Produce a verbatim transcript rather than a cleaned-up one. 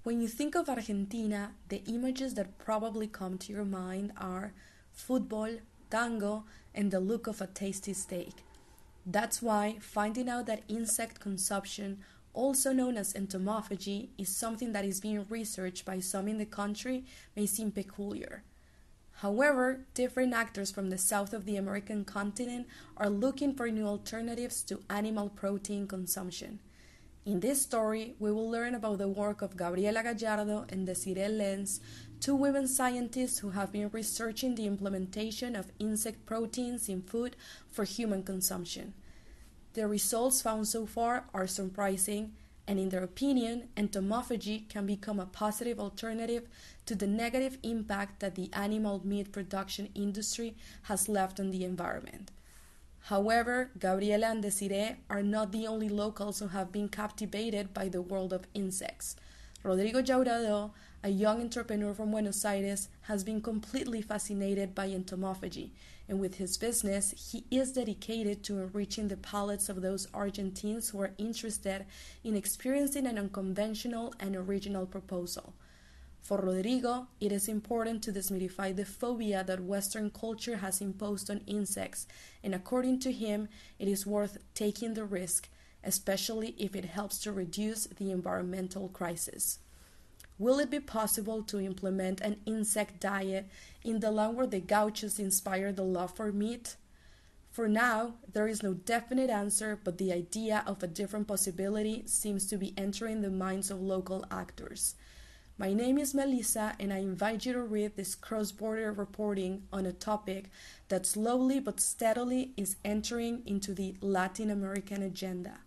When you think of Argentina, the images that probably come to your mind are football, tango, and the look of a tasty steak. That's why finding out that insect consumption, also known as entomophagy, is something that is being researched by some in the country may seem peculiar. However, different actors from the south of the American continent are looking for new alternatives to animal protein consumption. In this story, we will learn about the work of Gabriela Gallardo and Desiree Lenz, two women scientists who have been researching the implementation of insect proteins in food for human consumption. The results found so far are surprising, and in their opinion, entomophagy can become a positive alternative to the negative impact that the animal meat production industry has left on the environment. However, Gabriela and Desiree are not the only locals who have been captivated by the world of insects. Rodrigo Jaurado, a young entrepreneur from Buenos Aires, has been completely fascinated by entomophagy, and with his business, he is dedicated to enriching the palates of those Argentines who are interested in experiencing an unconventional and original proposal. For Rodrigo, it is important to demystify the phobia that Western culture has imposed on insects, and according to him, it is worth taking the risk, especially if it helps to reduce the environmental crisis. Will it be possible to implement an insect diet in the land where the gauchos inspired the love for meat? For now, there is no definite answer, but the idea of a different possibility seems to be entering the minds of local actors. My name is Melissa, and I invite you to read this cross-border reporting on a topic that slowly but steadily is entering into the Latin American agenda.